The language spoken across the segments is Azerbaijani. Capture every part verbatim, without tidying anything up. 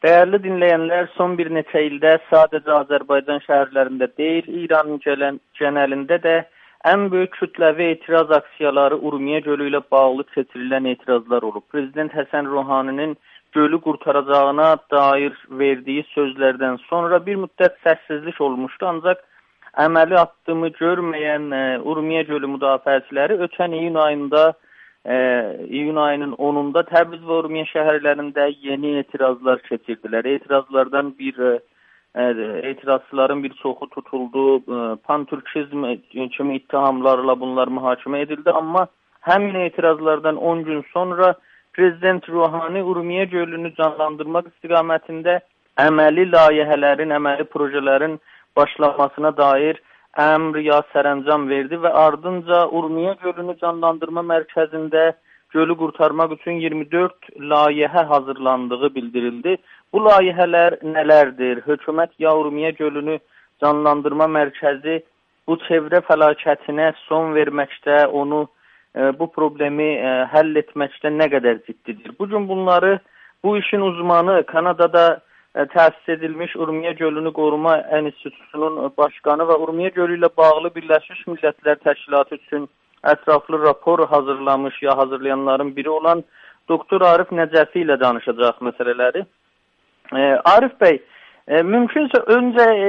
Dəyərli dinləyənlər, son bir neçə ildə sadəcə Azərbaycan şəhərlərində deyil, İranın genəlində də ən böyük kütləvi etiraz aksiyaları Urmiya gölü ilə bağlı keçirilən etirazlar olub. Prezident Həsən Ruhaninin gölü qurtaracağına dair verdiyi sözlərdən sonra bir müddət səssizlik olmuşdu, ancaq əməli addımı görməyən Urmiya gölü müdafiəçiləri ötən iyun ayında E, iyun ayının onunda Təbriz və Urmiya şəhərlərində yeni etirazlar keçirdilər. Etirazlardan bir e, etirazçıların bir çoxu tutuldu, e, pantürkizm kimi ittihamlarla bunlar mühakimə edildi. Amma həmin etirazlardan on gün sonra Prezident Ruhani Urmiya gölünü canlandırmaq istiqamətində əməli layihələrin, əməli projelerin başlamasına dair əmr ya sərəncam verdi və ardınca Urmiya gölünü canlandırma mərkəzində gölü qurtarmaq üçün iyirmi dörd layihə hazırlandığı bildirildi. Bu layihələr nələrdir? Hökumət ya Urmiya gölünü canlandırma mərkəzi bu çevrə fəlakətinə son verməkdə, onu bu problemi həll etməkdə nə qədər ciddidir? Bugün bunları bu işin uzmanı, Kanadada təsis edilmiş Urmiya Gölünü Qoruma Enstitüsunun başqanı və Urmiya Gölü ilə bağlı Birləşmiş Millətlər Təşkilatı üçün ətraflı rapor hazırlamış ya hazırlayanların biri olan doktor Arif Nəcəfi ilə danışacaq məsələləri. E, Arif bəy, e, mümkünsə öncə e,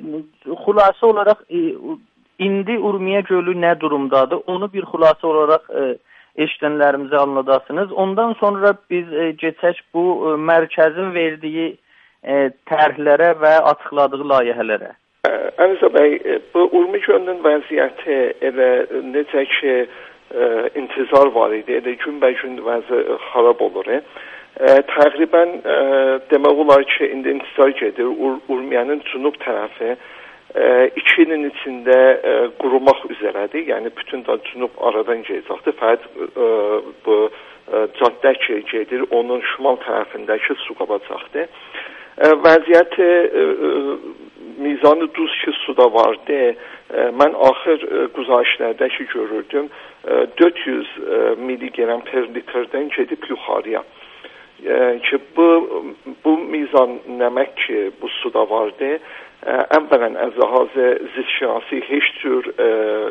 xülasə olaraq e, indi Urmiya Gölü nə durumdadır? Onu bir xülasə olaraq e, eşidənlərimizə anladasınız. Ondan sonra biz e, geçək bu e, mərkəzin verdiyi E, tərhlərə və açıqladığı layihələrə. Ənisə bəy, bu Urmiya gölünün vəziyyəti elə necə ki e, intizar var idi, elə günbə-gün vəziyyət xarab olur. E, təqribən e, demək olar ki, indi intizar gedir. Ur Urmiyanın cənub tərəfi e, iki ilin içində e, qurumaq üzrədir. Yəni bütün da cənub aradan gedəcəkdir. Fəqət e, bu e, caddə ki gedir, onun şimal tərəfindəki su qabacaqdır. Vəziyyət e, e, mizanı duz ki suda vardı. E, mən axır e, güzarişlərdə ki görürdüm e, dörd yüz e, miligram per litrdən gedib yuxarıya. E, ki bu bu mizan nəmək ki bu suda vardı. E, əvvələn əzahazı zidşinasi heç tür e,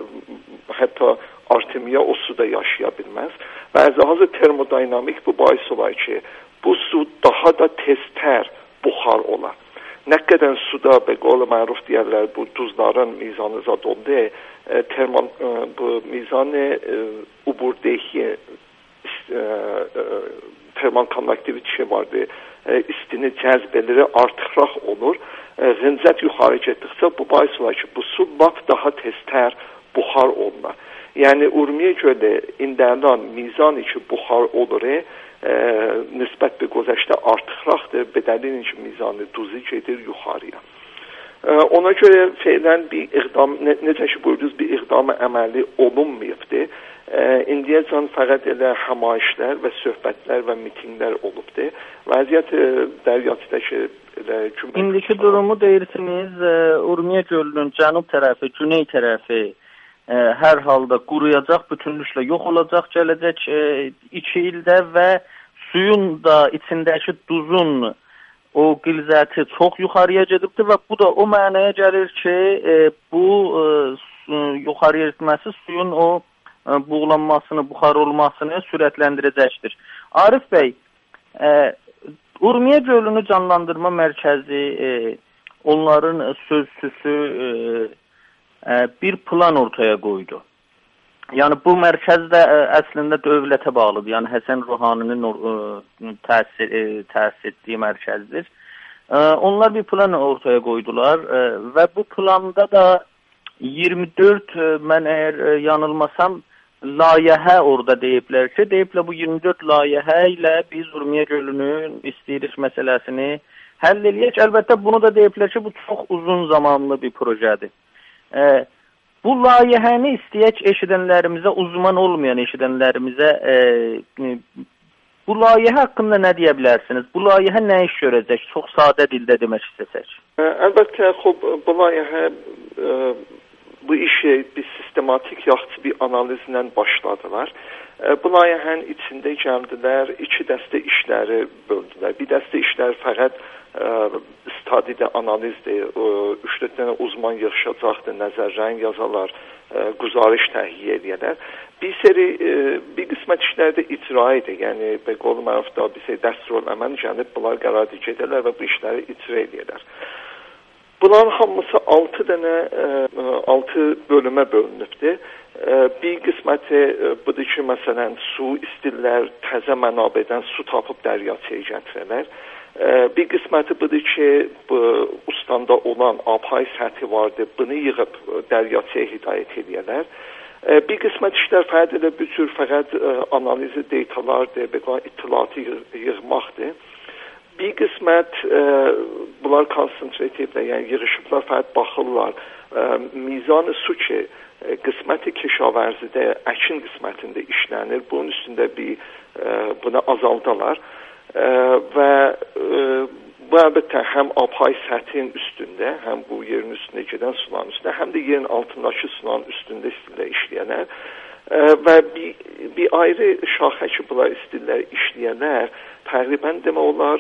hətta artemiya o suda yaşaya bilməz. Və əzahazı termodinamik bu bahis olar ki bu su daha da teztər buxar olar. Nə qədər suda be qol məruf deyərlər bu duzların mizanı zad oldu. E, termal e, bu mizanı e, uburdəki e, e, termal konduktivite vardı. E, istini cəzbələri artıraq olur. E, Rəmzət yuxarı getdikcə bu bahis olar ki bu su lap daha teztər buxar olma. Yəni Urmiya gölü indəlan mizan ki buxar olur. E, E, nisbət bir gözəşdə artıqraqdır, bədəlin ki mizanı duzu gedir yuxarıya. E, ona görə feylən bir iqdam, ne, necə ki buyurdunuz, bir iqdamı əməli olunmayıbdır. E, İndiyəcən fəqət elə həmayişlər və söhbətlər və mitinglər olubdur. Vəziyyət e, dəriyyatdakı elə cümlə... İndiki durumu deyirsiniz, e, Urmiya gölünün cənub tərəfi, güney tərəfi e, hər halda quruyacaq, bütünlüklə yox olacaq, gələcək e, iki ildə və suyun da içindəki duzun o qilzəti çox yuxarıya gedibdir və bu da o mənaya gəlir ki, e, bu e, su, yuxarıya gitməsi suyun o e, buğulanmasını, buxar olmasını sürətləndirəcəkdir. Arif bəy, e, Urmiya gölünü canlandırma mərkəzi e, onların sözçüsü e, e, bir plan ortaya qoydu. Yəni bu mərkəz də ə, əslində dövlətə bağlıdır. Yəni Həsən Ruhaninin təsis, ə, təsis etdiyi mərkəzdir. Ə, onlar bir plan ortaya qoydular ə, və bu planda da iyirmi dörd ə, mən əgər ə, yanılmasam layihə orada deyiblər ki, deyiblər bu iyirmi dörd layihə ilə biz Urmiya gölünün istəyirik məsələsini həll eləyək. Əlbəttə bunu da deyiblər ki, bu çox uzun zamanlı bir projedir. Ə, Bu layihəni istəyək eşidənlərimizə, uzman olmayan eşidənlərimizə e, bu layihə haqqında nə deyə bilərsiniz? Bu layihə nə iş görəcək? Çox sadə dildə demək istəsək. Əlbəttə, xub, bu layihə e, bu işi bir sistematik yaxşı bir analizlə başladılar. Bu layihənin içində gəldilər, iki dəstə işləri böldülər. Bir dəstə işlər fəqət stadidə analizdir, üç dörd dənə uzman yığışacaqdır, nəzərlərin yazalar, quzarış təhiyyə edərlər. Bir seri, bir qismət işlərdə icra edir, yəni bəqol mərufda bir seri dəstərol əmən gəlib, bunlar qərarı gedərlər və bu işləri icra edirlər. Bunların hamısı altı dənə, altı bölümə bölünübdür. Bir qisməti budur ki, məsələn, su istirlər, təzə mənabədən su tapıb dəryaçıya gətirərlər. Bir qisməti budur ki, bu ustandə olan abhay səthi vardır, bunu yığıb dəryaçıya hidayət edərlər. Bir qismət işlər fərd elə bir tür fəqət analizi deytalardır, bəqə itilatı yığmaqdır. Bir qismət e, bunlar konsentrativlər, yəni yığışıblar, fərd baxırlar. E, mizan-ı su ki, e, qisməti keşavərzidə, əkin qismətində işlənir. Bunun üstündə bir e, buna azaldalar. E, və e, bu əlbəttə həm abhay səthin üstündə, həm bu yerin üstündə gedən suların üstündə, həm də yerin altındakı suların üstündə istəyirlər işləyənlər. E, və bir, bir ayrı şaxə ki, bunlar istəyirlər işləyənlər, təqribən demək olar,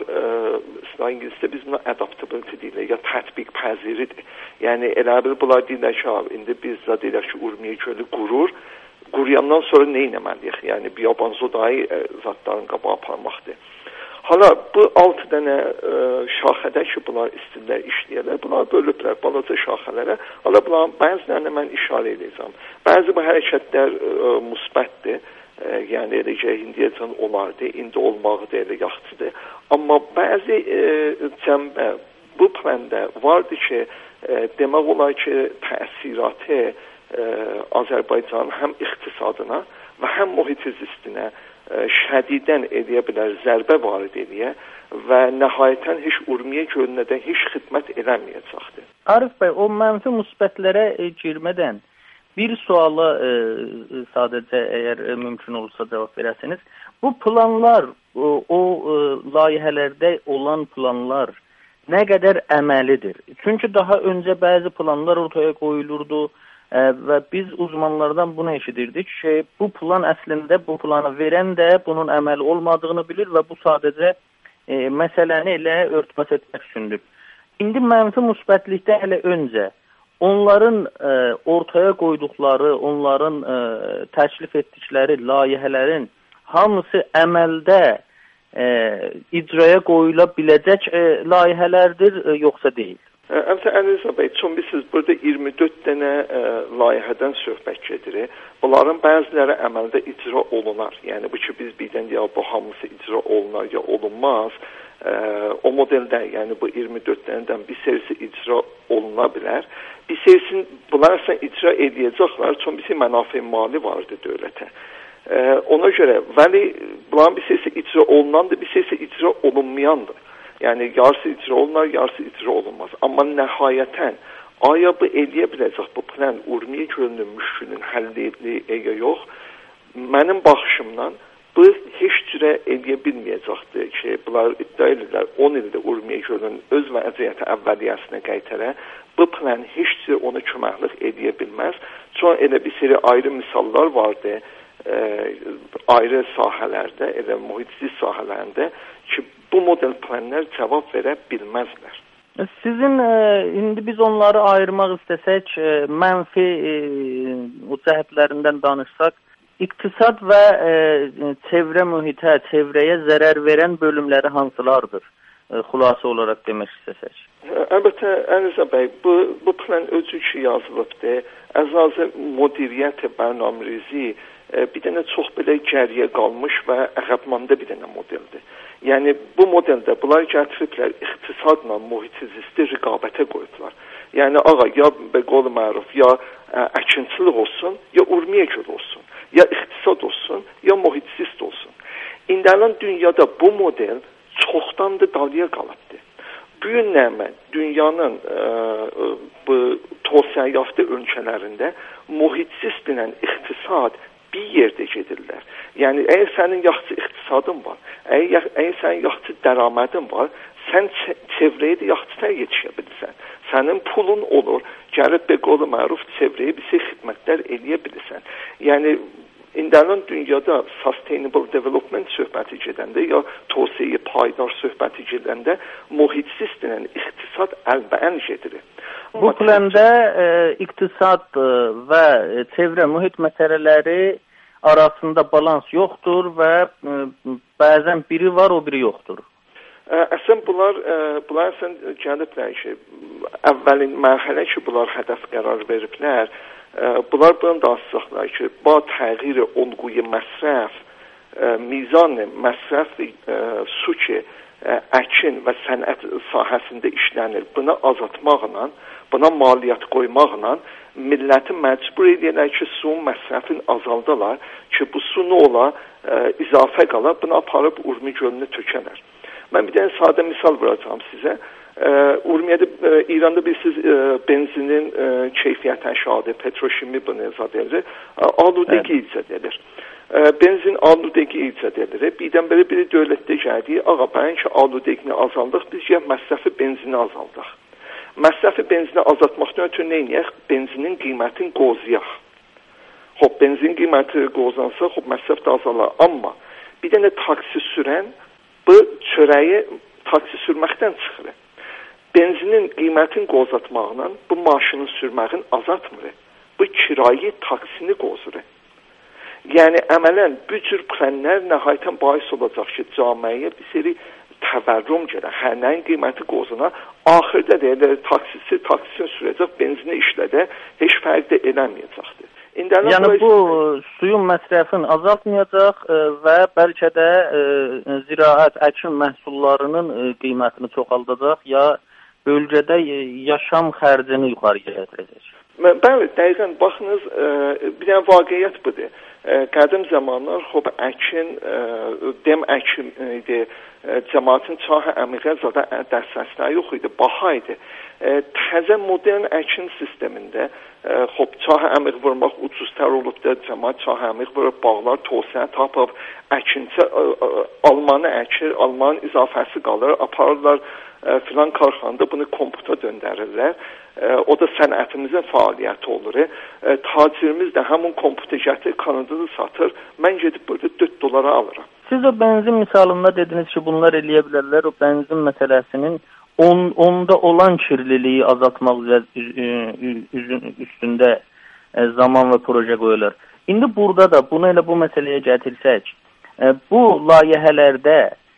e, İngiliscə biz buna adaptability deyilir, ya tətbiq pəziridir. Yəni, elə bir bunlar deyirlər ki, indi biz da deyirlər ki, Urmiya gölü qurur, quruyandan sonra nə etməliyik? Yəni, biyobanzodayı e, zatların qabağa aparmaqdır. Hala, bu altı dənə e, şaxədə ki, bunlar istəyirlər, işləyərlər, bunlar bölüblər balaca şaxələrə. Hala, bunların bəzilərini mən işarə edəcəm. Bəzi bu hərəkətlər e, müsbətdir. Yəni eləcə indiyəcən olardı, indi olmağı da elə yaxşıdır. Amma bəzi e, cəmbə bu pləndə vardı ki, e, demək olar ki, təsiratı e, Azərbaycanın həm iqtisadına və həm mühit zistinə e, şədidən edə bilər, zərbə varid edə və nəhayətən heç Urmiya gölünə də heç xidmət eləməyəcəkdir. Arif bəy, o mənfi müsbətlərə e, girmədən bir suala e, sadəcə əgər e, mümkün olursa cavab verəsiniz. Bu planlar, o, o e, layihələrdə olan planlar nə qədər əməlidir? Çünki daha öncə bəzi planlar ortaya qoyulurdu e, və biz uzmanlardan bunu eşidirdik ki, bu plan əslində bu planı verən də bunun əməli olmadığını bilir və bu sadəcə e, məsələni elə örtbas etmək üçündür. İndi mənfi müsbətlikdə hələ öncə onların e, ortaya qoyduqları, onların e, təklif etdikləri layihələrin hamısı əməldə e, icraya qoyula biləcək e, layihələrdir, e, yoxsa deyil? Əmsə, Əliza bəy, çün siz burada iyirmi dörd dənə e, layihədən söhbət gedir. Bunların bəziləri əməldə icra olunar. Yəni, bu ki, biz birdən ya bu hamısı icra olunar, ya olunmaz. E, o modeldə, yəni bu iyirmi dörd dənədən bir serisi icra oluna bilər. Bir serisin bunlar sən icra edəcəklər, çünki bir şey mənafi mali vardı dövlətə. E, ona görə, vəli bunların bir serisi icra olunandır, bir serisi icra olunmayandır. Yəni, yarısı icra olunar, yarısı icra olunmaz. Amma nəhayətən, aya bu eləyə biləcək bu plan Urmiya gölünün müşkülünün həlli ya yox, mənim baxışımdan bu heç cürə eləyə bilməyəcəkdir ki, bunlar iddia edirlər on ildə Urmiya gölünün öz vəziyyəti əvvəliyyəsinə qaytarə, bu plan heç cürə ona köməklik eləyə bilməz. Çünki elə bir seri ayrı misallar vardı, e, ayrı sahələrdə, elə mühitsiz sahələrində ki, bu model planlar cavab verə bilməzlər. Sizin e, indi biz onları ayırmaq istəsək, e, mənfi e, o cəhətlərindən danışsaq, İqtisad və e, çevrə mühitə, çevrəyə zərər verən bölümləri hansılardır? E, xülasə olaraq demək istəsək. Əlbəttə, Əliza bəy, bu, bu plan özü ki yazılıbdır. Əzazə müdiriyyət bərnamrizi e, bir dənə çox belə gəriyə qalmış və əqəbmanda bir dənə modeldir. Yəni, bu modeldə bunlar gətiriblər iqtisadla mühitizisti rəqabətə qoyublar. Yəni, ağa, ya bəqol məruf, ya ə, əkinçilik olsun, ya Urmiya gölü olsun. Ya iqtisad olsun, ya mühitsist olsun. İndəlan dünyada bu model çoxdandır dalıya qalıbdır. Bu günləmə dünyanın e, bu tohsiyə yaftı ölkələrində mühitsist bilən iqtisad bir yerdə gedirlər. Yəni, əgər sənin yaxşı iqtisadın var, əgər, əgər sənin yaxşı dərəmədin var, sən çevrəyə də yaxşı yetişə bilirsən. sənin pulun olur, gəlib bir qolu məruf çevrəyə bir şey xidmətlər eləyə bilirsən. Yəni İndənin dünyada sustainable development söhbəti gedəndə ya tövsiyə payidar söhbəti gedəndə mühitsiz denən iqtisad əlbəən gedir. Bu pləndə e, iqtisad və çevrə mühit məsələləri arasında balans yoxdur və e, bəzən biri var, o biri yoxdur. Əslən bunlar bunlar əslən gəliblər ki, əvvəlin mərhələ ki, bunlar hədəf qərar veriblər. Bunlar bundan da asılacaqlar ki, bu təğyir olğuyu məsrəf, mizan məsrəf su ki, əkin və sənət sahəsində işlənir. Buna azaltmaqla, buna maliyyət qoymaqla milləti məcbur edirlər ki, suyun məsrəfini azaldalar ki, bu su nə ola, izafə qala, bunu aparıb Urmi gölünə tökənər. Mən bir dənə sadə misal vuracağım sizə. Urmiyədə, İranda bilirsiniz, benzinin keyfiyyəti aşağıdır, petroşimi bunu izad edir, aludəgi icad edir. Benzin aludəgi icad edir. Birdən belə biri dövlətdə gəldi, ağa, bəyin ki, aludəgini azaldıq, biz gəl məsrəfi benzini azaldıq. Məsrəfi benzini azaltmaqdan ötürü nə edək? Benzinin qiymətini qozuyaq. Xob, benzin qiyməti qozansa, xob, məsrəf də azalar. Amma bir dənə taksi sürən bu çörəyi taksi sürməkdən çıxır. Benzinin qiymətini qozatmaqla bu maşını sürməyin azaltmır. Bu kirayə taksini qozur. Yəni əmələn bu cür plənlər nəhayətən bahis olacaq ki, cəmiyyəyə bir seri təvərrüm gələr. Hər nəyin qiyməti qozuna, axırda deyirlər taksisi taksisini sürəcək, benzini işlədə, heç fərq də eləməyəcəkdir. İndələ yəni bu suyun məsrəfini azaltmayacaq və bəlkə də e, ziraət, əkin məhsullarının e, qiymətini çoxaldacaq ya bölgədə e, yaşam xərcini yuxarıya gətirəcək. Bəli, dəqiqən baxınız, e, bir dənə vaqiyyət budur. E, qədim zamanlar xob əkin, e, dem əkin idi, e, cəmaətin çahə əmiqə zada dəstəsləri yox idi, baha idi. E, təzə modern əkin sistemində e, xob çahə əmiq vurmaq ucuztər olub da, cəmaət çahə əmiq vurub, bağlar toğsaya tapıb, əkinçə e, e, almanı əkir, almanın izafəsi qalır, aparırlar e, filan karxanda bunu komputa döndərirlər. E, o da sənətimizin fəaliyyəti olur. E, tacirimiz də həmin komputa gətirir, Kanadada satır. Mən gedib burada dörd dolara alıram. Siz o benzin misalında dediniz ki, bunlar eləyə bilərlər. O benzin məsələsinin on, onda olan kirliliyi azaltmaq üstündə zaman və proje qoyulur. İndi burada da bunu elə bu məsələyə gətirsək, bu layihələrdə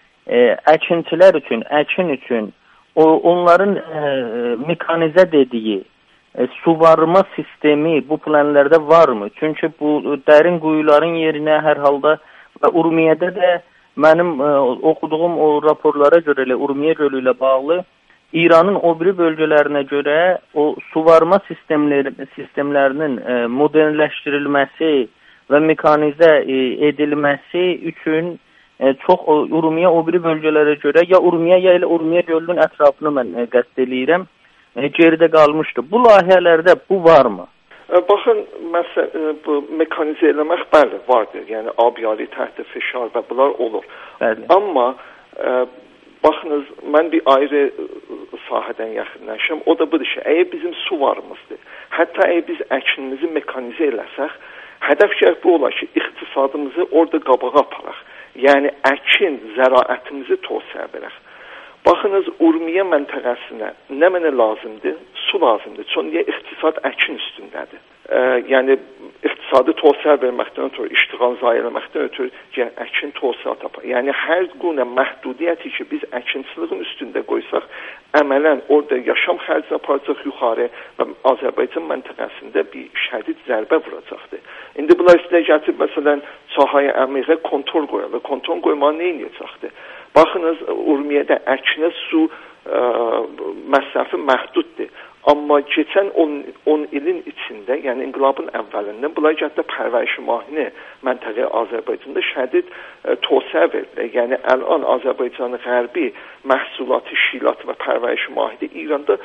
əkinçilər üçün, əkin üçün o onların e, mekanizə dediyi e, suvarma sistemi bu planlarda varmı? Çünki bu dərin quyuların yerinə hər halda və Urmiyədə də mənim e, oxuduğum o raporlara görə elə Urmiyə gölü ilə bağlı İranın o biri bölgələrinə görə o suvarma sistemləri, sistemlərinin e, modernləşdirilməsi və mekanizə e, edilməsi üçün E, çox Urmiyə o biri bölgələrə görə ya Urmiyə ya elə Urmiyə gölünün ətrafını mən e, qəsd eləyirəm, e, geridə qalmışdı. Bu layihələrdə bu varmı? E, baxın, məsəl, bu mekanizə eləmək bəli vardır. Yəni abiyyari təhti fişar və bunlar olur. Bəli. Amma e, baxınız, mən bir ayrı sahədən yaxınlaşım. O da budur ki, əgər bizim su varımızdır, hətta əgər biz əkinimizi mekanizə eləsək, hədəf gəl bu olar ki, iqtisadımızı orada qabağa aparaq. Yəni əkin zəraətimizi tövsiyə verək. Baxınız, Urmiyə məntəqəsinə nə mənə lazımdır? Su lazımdır. Çünki iqtisad əkin üstündədir. E, yəni iqtisadi tövsiyə verməkdən ötürü, iştiğal zayi eləməkdən ötürü yəni, əkin tövsiyə tapar. Yəni hər günə məhdudiyyəti ki, biz əkinçiliğin üstündə qoysaq, əmələn orada yaşam xərcini aparacaq yuxarı və Azərbaycan məntəqəsində bir şədid zərbə vuracaqdır. İndi bunlar istəyir gətirib, məsələn, sahəyə əmiqə kontrol qoyarlar. Kontrol qoymağı nə edəcəkdir? Baxınız, Urmiyədə əkinə su ə, məsrəfi məhduddur. Amma keçən on ilin içində, yəni inqilabın əvvəlində, bunlar gətdə pərvərişi mahini məntəqə Azərbaycanda şədid tövsiyə verilir. Yəni, əlan Azərbaycanın qərbi məhsulatı, şilat və pərvərişi mahidi İranda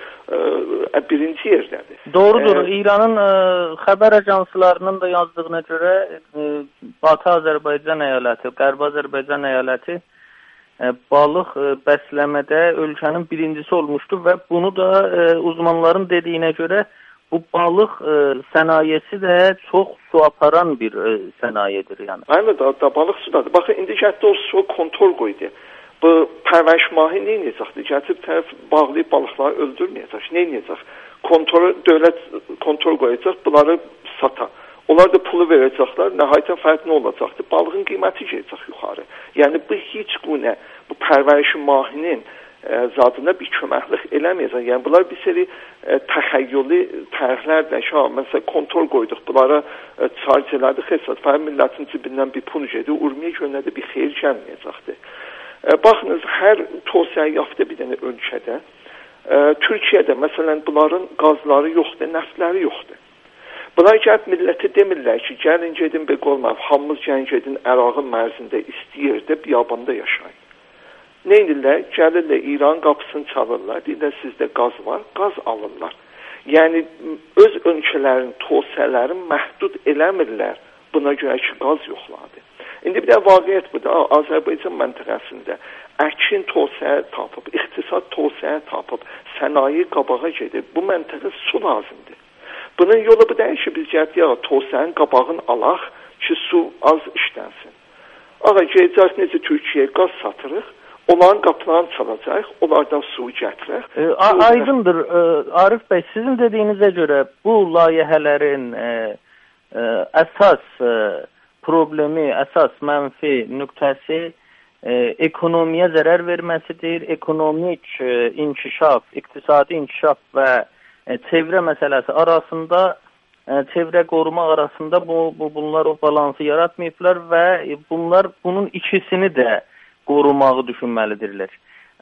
ə, birinci yerdədir. Doğrudur. Ə, İranın ə, xəbər ajanslarının da yazdığına görə ə, Batı Azərbaycan əyaləti, Qərbi Azərbaycan əyaləti balıq bəsləmədə ölkənin birincisi olmuşdur və bunu da uzmanların dediyinə görə bu balıq sənayesi də çox su aparan bir sənayedir. Yəni. Bəli, da, da balıq sudadır. Baxın, indi gətirdi o su kontrol qoydu. Bu pərvəş mahi nə edəcəkdir? Gətirib tərəf bağlayıb balıqları öldürməyəcək. Nə edəcək? Kontrol, dövlət kontrol qoyacaq, bunları sata. Onlar da pulu verəcəklər, nəhayətən fərq nə olacaqdır? Balığın qiyməti gələcək yuxarı. Yəni, bu heç günə, bu pərvərişi mahinin e, zadına bir köməklik eləməyəcək. Yəni, bunlar bir seri e, təxəyyüli tərhlərlə, şah, məsələn, kontrol qoyduq, bunlara e, charge elədik, xesat, fərq millətin cibindən bir pul gedir, Urmiya gölünə də bir xeyir gəlməyəcəkdir. E, baxınız, hər tövsiyə yaftı bir dənə ölkədə, e, Türkiyədə, məsələn, bunların qazları yoxdur, nəftləri yoxdur. Bunlar gəlib milləti demirlər ki, gəlin gedin be qolmayıb, hamımız gəlin gedin Ərağın mərzində istəyirdə biyabanda yaşayın. Nə edirlər? Gəlirlər İran qapısını çalırlar, deyirlər sizdə qaz var, qaz alırlar. Yəni öz ölkələrin, tövsiyələrin məhdud eləmirlər buna görə ki, qaz yoxladı. İndi bir də vaqiət bu da Azərbaycan məntəqəsində əkin tövsiyə tapıb, iqtisad tövsiyə tapıb, sənaye qabağa gedir. Bu məntəqə su lazımdır. Bunun yolu bu deyil ki, biz gətirik, tövsiyənin qabağını alaq ki, su az işlənsin. Ağa, gələcək necə Türkiyəyə qaz satırıq, onların qapılarını çalacaq, onlardan suyu gətirək. E, aydındır, e, Arif bəy, sizin dediyinizə görə bu layihələrin e, e, əsas e, problemi, əsas mənfi nöqtəsi e, ekonomiyə zərər verməsidir, ekonomik e, inkişaf, iqtisadi inkişaf və çevrə məsələsi arasında, çevrə qoruma arasında bu, bu bunlar o balansı yaratmayıblar və bunlar bunun ikisini də qorumağı düşünməlidirlər.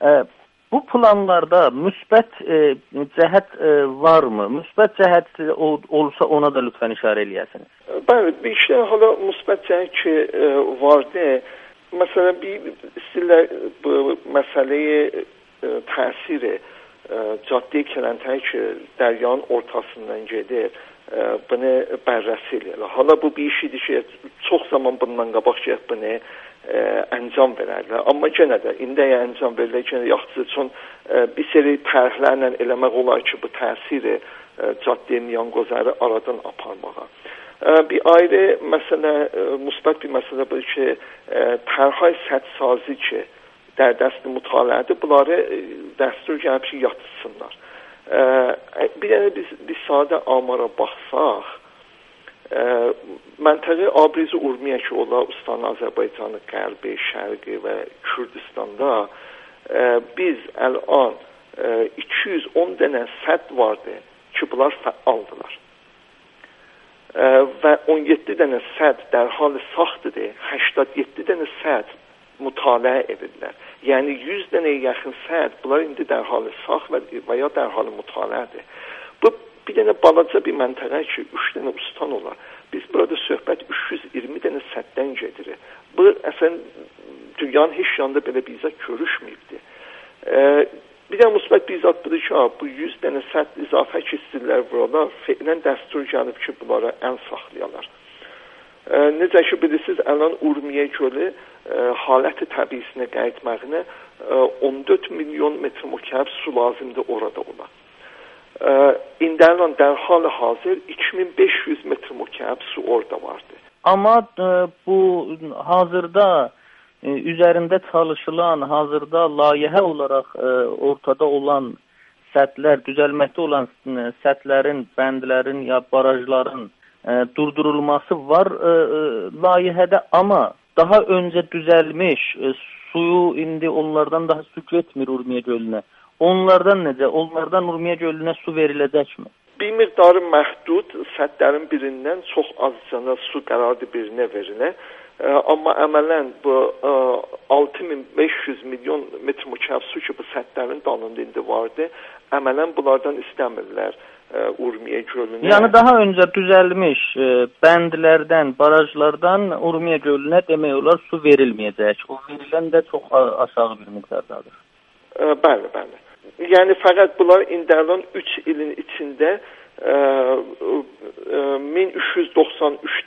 Bu planlarda müsbət cəhət varmı? Müsbət cəhət olsa ona da lütfən işarə eləyəsiniz. Bəli, bir şey hala müsbət cəhət ki vardı. Məsələn, bir istəyirlər bu məsələyə təsiri caddi kələntəyi ki, dəryanın ortasından gedir, e, bunu bərrəsi eləyir. Hala bu bir işidir ki, çox zaman bundan qabaq ki, bunu e, əncam verərlər. Amma yenə də, indi əgər əncam verirlər, yenə yaxçı üçün e, bir seri tərhlərlə eləmək olar ki, bu təsiri e, caddi miyanqozları aradan aparmağa. E, bir ayrı məsələ, e, müsbət bir məsələ bu ki, e, tərhay sədsazi ki, در دست مطالعه bunları dəstur gəlib ki, yatırsınlar. E, bir dənə biz, biz sadə amara baxsaq, e, məntəqə abrizi Urmiya ki, ola Ustan Azərbaycanı, Qərbi, Şərqi və Kürdistanda e, biz əlan e, iki yüz on dənə sədd vardı ki, bunlar fəaldılar. E, və on yeddi dənə sədd dərhal saxtıdır, səksən yeddi dənə sədd mütaliə edirlər. Yəni yüz dənə yaxın sədd bunlar indi dərhalı sağ və, və ya dərhalı mütaliədir. Bu bir dənə balaca bir məntəqə ki, üç dənə ustan olar. Biz burada söhbət üç yüz iyirmi dənə sədddən gedir. Bu əslən dünyanın heç yanda belə bir izah görüşməyibdi. Ee, bir də müsbət bir izah budur ki, bu yüz dənə sədd izafə keçdirlər burada, feilən dəstur gəlib ki, bunlara ən saxlayalar. E, necə ki bilirsiniz, əlan Urmiya gölü e, haləti təbiisinə qayıtmağına e, on dörd milyon metr mükəb su lazımdır orada ona. E, indi əlan dərhal hazır iki min beş yüz metr mükəb su orada vardı. Amma e, bu hazırda e, üzərində çalışılan, hazırda layihə olaraq e, ortada olan səthlər, düzəlməkdə olan e, səthlərin, bəndlərin ya barajların E, durdurulması var e, e, layihədə, amma daha öncə düzəlmiş e, suyu indi onlardan daha su getmir Urmiya gölünə. Onlardan necə? Onlardan Urmiya gölünə su veriləcəkmi? Bir miqdarı məhdud səthlərin birindən çox azcana su qərarı birinə verilir. E, amma əmələn bu e, altı min beş yüz milyon metr mükəb su ki bu səthlərin dalında indi vardı. Əmələn bunlardan istəmirlər. Urmiya gölünə. Yəni daha öncə düzəlmiş e, bəndlərdən, barajlardan Urmiya gölünə demək olar su verilməyəcək. O verilən də çox aşağı bir miqdardadır. E, bəli, bəli. Yəni fəqət bunlar indərdən üç ilin içində e, e, min üç yüz doxsan üçdə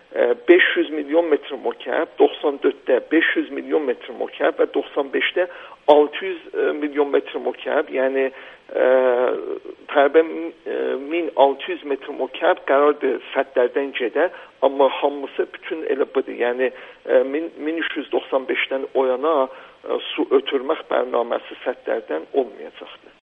beş yüz milyon metr mükəb, doxsan dörddə beş yüz milyon metr mükəb və doxsan beşdə altı yüz milyon metr mükəb, yəni təqribən min altı yüz metr mükəb qərardır səddlərdən gedə, amma hamısı bütün elə budur. Yəni min üç yüz doxsan beşdən o yana su ötürmək bərnaməsi səddlərdən olmayacaqdır.